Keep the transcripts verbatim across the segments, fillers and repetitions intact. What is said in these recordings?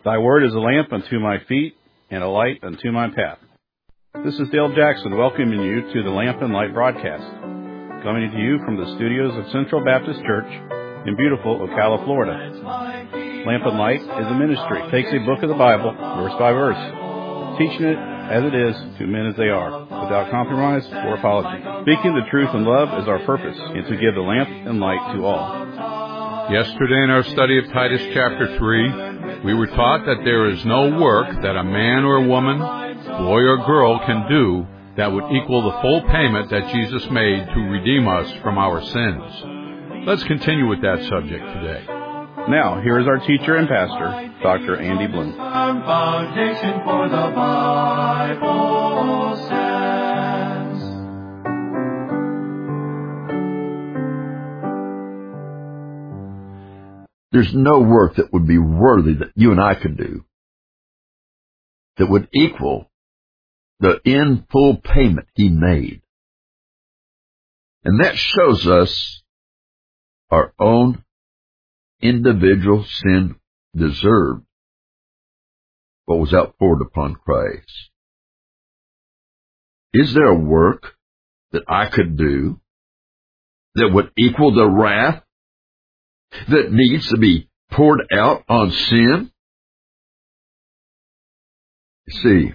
Thy word is a lamp unto my feet and a light unto my path. This is Dale Jackson welcoming you to the Lamp and Light broadcast, coming to you from the studios of Central Baptist Church in beautiful Ocala, Florida. Lamp and Light is a ministry. It takes a book of the Bible, verse by verse, teaching it as it is to men as they are, without compromise or apology. Speaking the truth in love is our purpose, and to give the lamp and light to all. Yesterday in our study of Titus chapter three, we were taught that there is no work that a man or a woman, boy or girl can do that would equal the full payment that Jesus made to redeem us from our sins. Let's continue with that subject today. Now, here is our teacher and pastor, Doctor Andy Bloom. Foundation for the Bible says. There's no work that would be worthy that you and I could do that would equal the in full payment he made. And that shows us our own individual sin deserved what was outpoured upon Christ. Is there a work that I could do that would equal the wrath that needs to be poured out on sin? You see,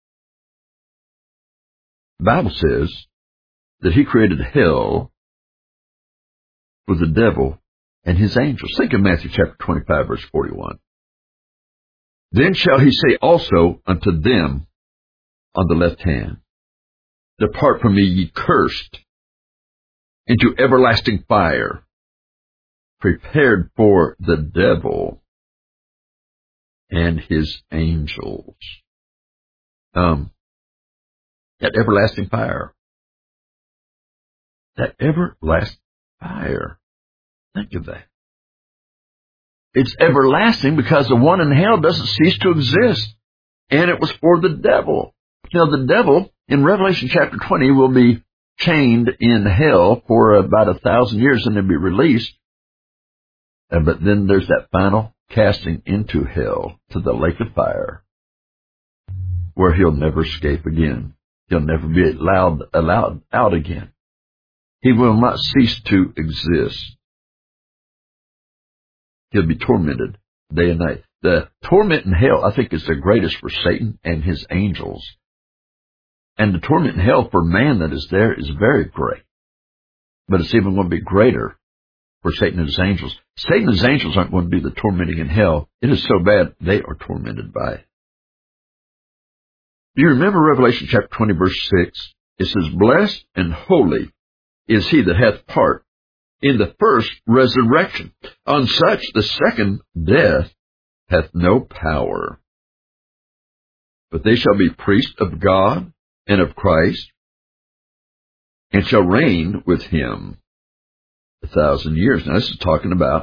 the Bible says that he created hell for the devil and his angels. Think of Matthew chapter twenty-five, verse forty-one. Then shall he say also unto them on the left hand, Depart from me, ye cursed, into everlasting fire, prepared for the devil and his angels. Um, that everlasting fire. That everlasting fire. Think of that. It's everlasting because the one in hell doesn't cease to exist. And it was for the devil. Now the devil, in Revelation chapter twenty, will be chained in hell for about a thousand years and then be released. Uh, but then there's that final casting into hell to the lake of fire where he'll never escape again. He'll never be allowed, allowed out again. He will not cease to exist. He'll be tormented day and night. The torment in hell, I think, is the greatest for Satan and his angels. And the torment in hell for man that is there is very great. But it's even going to be greater for Satan and his angels. Satan and his angels aren't going to do the tormenting in hell. It is so bad, they are tormented by it. Do you remember Revelation chapter twenty, verse six? It says, Blessed and holy is he that hath part in the first resurrection. On such the second death hath no power. But they shall be priests of God and of Christ, and shall reign with him a thousand years. Now, this is talking about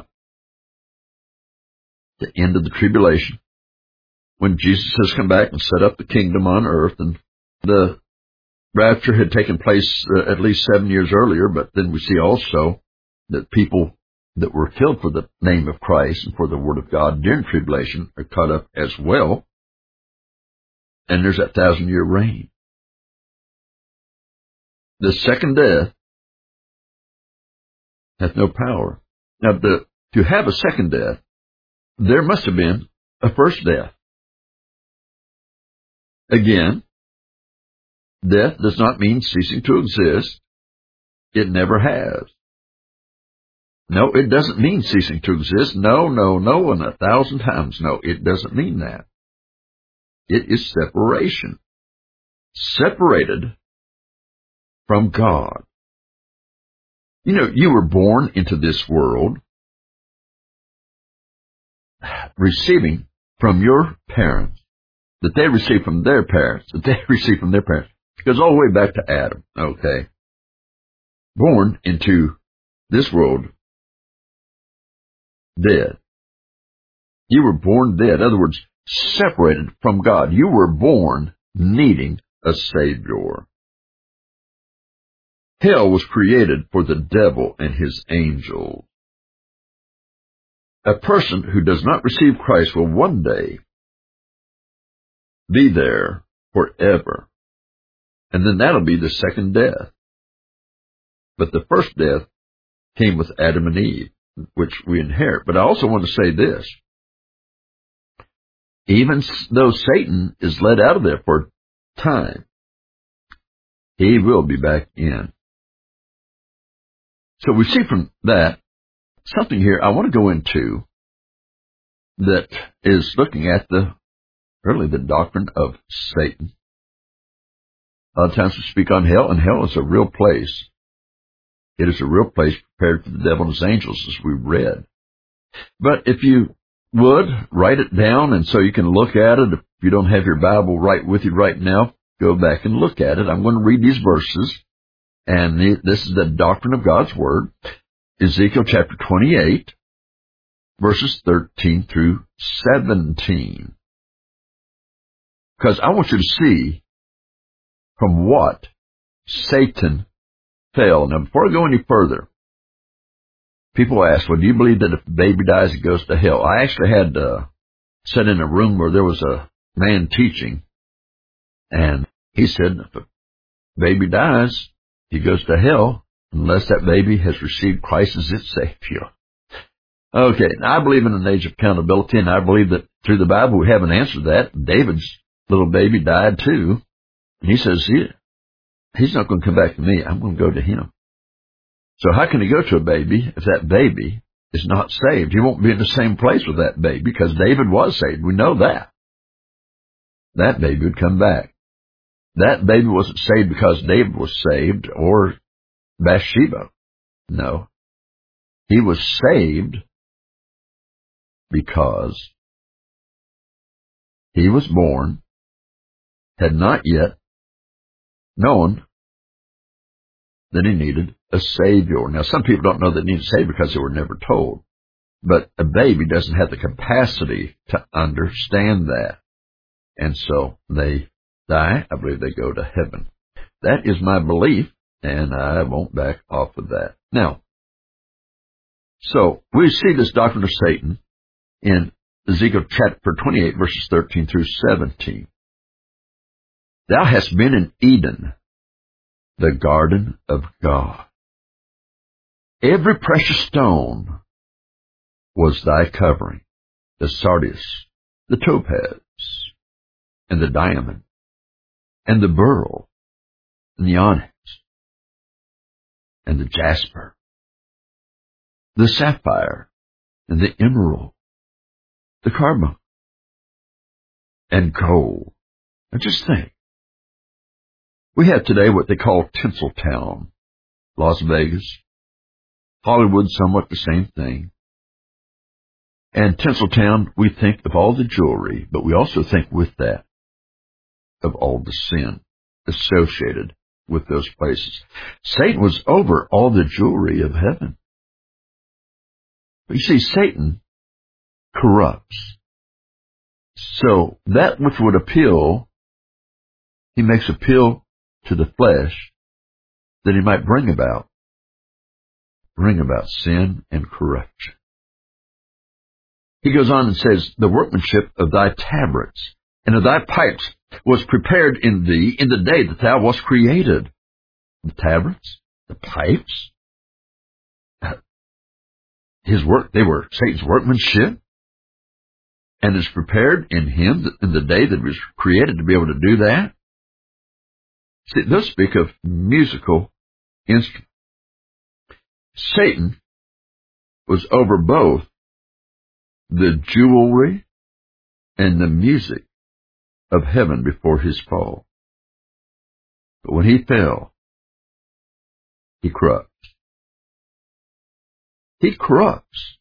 the end of the tribulation, when Jesus has come back and set up the kingdom on earth, and the rapture had taken place uh, at least seven years earlier, but then we see also that people that were killed for the name of Christ and for the word of God during tribulation are caught up as well, and there's that thousand-year reign. The second death hath no power. Now, the, to have a second death, there must have been a first death. Again, death does not mean ceasing to exist. It never has. No, it doesn't mean ceasing to exist. No, no, no, and a thousand times no, it doesn't mean that. It is separation. Separated from God. You know, you were born into this world receiving from your parents, that they received from their parents, that they received from their parents. It goes all the way back to Adam, okay? Born into this world dead. You were born dead. In other words, separated from God. You were born needing a Savior. Hell was created for the devil and his angels. A person who does not receive Christ will one day be there forever. And then that'll be the second death. But the first death came with Adam and Eve, which we inherit. But I also want to say this. Even though Satan is let out of there for a time, he will be back in. So we see from that something here I want to go into that is looking at the, really the doctrine of Satan. A lot of times we speak on hell, and hell is a real place. It is a real place prepared for the devil and his angels, as we read. But if you would, write it down, and so you can look at it. If you don't have your Bible right with you right now, go back and look at it. I'm going to read these verses, and this is the doctrine of God's Word. Ezekiel chapter twenty-eight, verses thirteen through seventeen. Because I want you to see from what Satan fell. Now, before I go any further, people ask, well, do you believe that if a baby dies, it goes to hell? I actually had uh, sat in a room where there was a man teaching, and he said, if a baby dies, he goes to hell unless that baby has received Christ as its Savior. Okay, now I believe in an age of accountability, and I believe that through the Bible we have an answer to that. David's little baby died too, and he says, he, he's not going to come back to me, I'm going to go to him. So how can he go to a baby if that baby is not saved? He won't be in the same place with that baby, because David was saved. We know that. That baby would come back. That baby wasn't saved because David was saved or Bathsheba. No. He was saved because he was born, had not yet known that he needed a Savior. Now, some people don't know they need a Savior because they were never told. But a baby doesn't have the capacity to understand that. And so they die. I believe they go to heaven. That is my belief, and I won't back off of that. Now, so we see this doctrine of Satan in Ezekiel chapter twenty-eight, verses thirteen through seventeen. Thou hast been in Eden, the garden of God. Every precious stone was thy covering, the sardius, the topaz, and the diamond, and the beryl, and the onyx, and the jasper, the sapphire, and the emerald, the carbuncle, and gold. Now just think. We have today what they call Tinseltown, Las Vegas, Hollywood, somewhat the same thing. And Tinseltown, we think of all the jewelry, but we also think with that of all the sin associated with those places. Satan was over all the jewelry of heaven. But you see, Satan corrupts. So that which would appeal, he makes appeal to the flesh that he might bring about, bring about sin and corruption. He goes on and says, the workmanship of thy tabrets and of thy pipes was prepared in thee in the day that thou wast created. The tabrets, the pipes, his work, they were Satan's workmanship, and is prepared in him in the day that he was created to be able to do that. See, those speak of musical instruments. Satan was over both the jewelry and the music of heaven before his fall. But when he fell, he corrupts. He corrupts.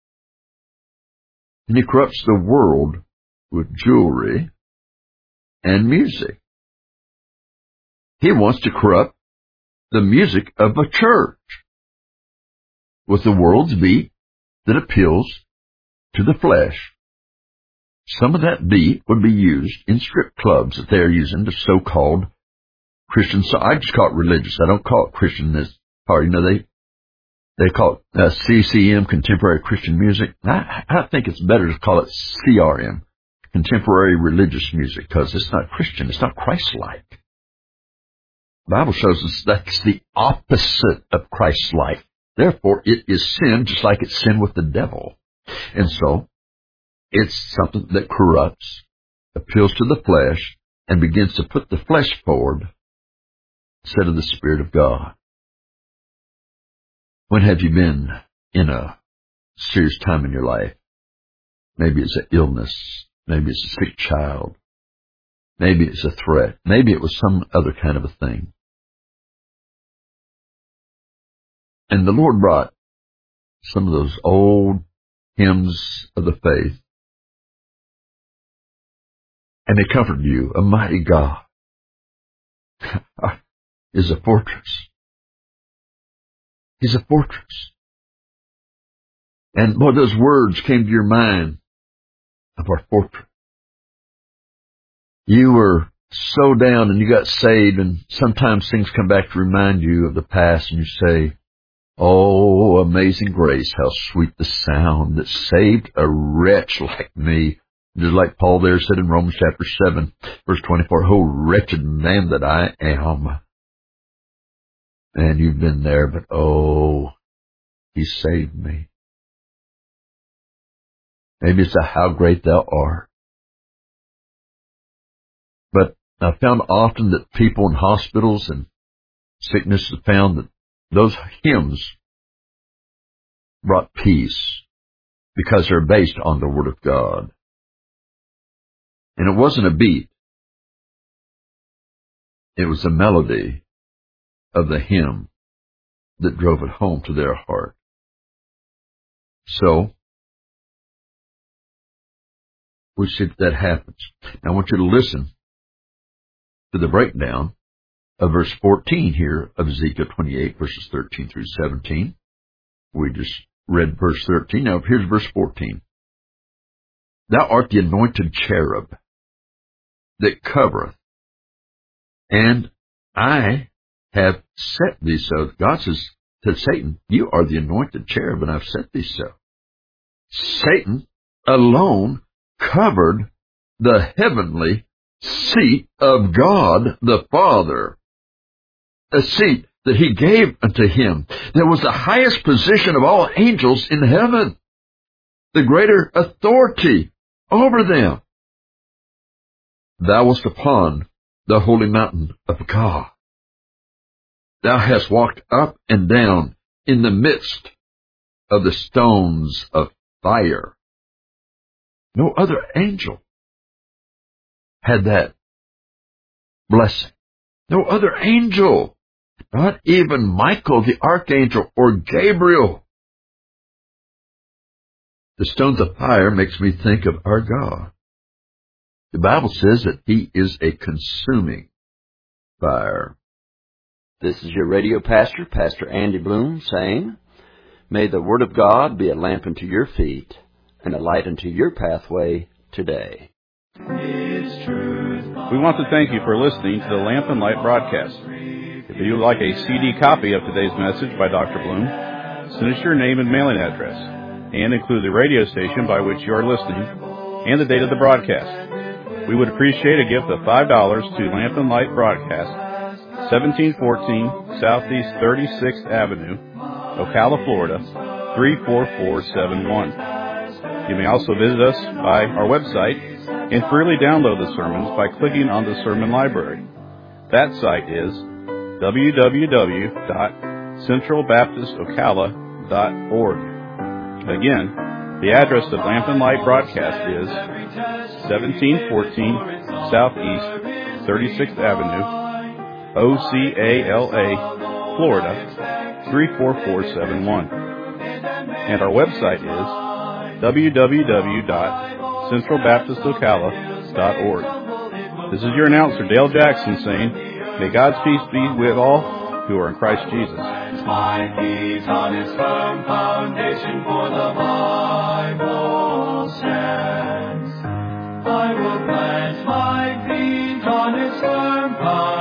And he corrupts the world with jewelry and music. He wants to corrupt the music of a church with the world's beat that appeals to the flesh. Some of that beat would be used in strip clubs that they're using, the so-called Christian. So I just call it religious. I don't call it Christian this part. You know, they they call it uh, C C M, Contemporary Christian Music. I, I think it's better to call it C R M, contemporary religious music because it's not Christian. It's not Christ-like. The Bible shows us that's the opposite of Christ-like. Therefore, it is sin just like it's sin with the devil. And so, it's something that corrupts, appeals to the flesh, and begins to put the flesh forward instead of the Spirit of God. When have you been in a serious time in your life? Maybe it's an illness. Maybe it's a sick child. Maybe it's a threat. Maybe it was some other kind of a thing. And the Lord brought some of those old hymns of the faith, and they comforted you. A mighty God is a fortress. He's a fortress. And boy, those words came to your mind of our fortress. You were so down and you got saved, and sometimes things come back to remind you of the past, and you say, oh, amazing grace, how sweet the sound that saved a wretch like me. Just like Paul there said in Romans chapter seven, verse twenty-four, oh, wretched man that I am. And you've been there, but oh, he saved me. Maybe it's a how great thou art. But I found often that people in hospitals and sickness have found that those hymns brought peace because they're based on the Word of God. And it wasn't a beat. It was the melody of the hymn that drove it home to their heart. So, we see that, that happens. Now I want you to listen to the breakdown of verse fourteen here of Ezekiel twenty-eight, verses thirteen through seventeen. We just read verse thirteen. Now here's verse fourteen. Thou art the anointed cherub that covereth, and I have set thee so. God says to Satan, you are the anointed cherub, and I've set thee so. Satan alone covered the heavenly seat of God the Father, a seat that he gave unto him. That was the highest position of all angels in heaven, the greater authority over them. Thou wast upon the holy mountain of God. Thou hast walked up and down in the midst of the stones of fire. No other angel had that blessing. No other angel, not even Michael the archangel or Gabriel. The stones of fire makes me think of our God. The Bible says that he is a consuming fire. This is your radio pastor, Pastor Andy Bloom, saying, may the Word of God be a lamp unto your feet and a light unto your pathway today. We want to thank you for listening to the Lamp and Light broadcast. If you would like a C D copy of today's message by Doctor Bloom, send us your name and mailing address, and include the radio station by which you are listening and the date of the broadcast. We would appreciate a gift of five dollars to Lamp and Light Broadcast, seventeen fourteen Southeast thirty-sixth Avenue, Ocala, Florida, three four four seven one. You may also visit us by our website and freely download the sermons by clicking on the Sermon Library. That site is w w w dot central baptist ocala dot org. Again, the address of Lamp and Light Broadcast is seventeen fourteen Southeast thirty-sixth Avenue, O C A L A, Florida, three four four seven one. And our website is w w w dot central baptist ocala dot org. This is your announcer, Dale Jackson, saying, may God's peace be with all who are in Christ Jesus. My feet on its firm foundation, for the Bible stands. I will plant my feet on its firm foundation.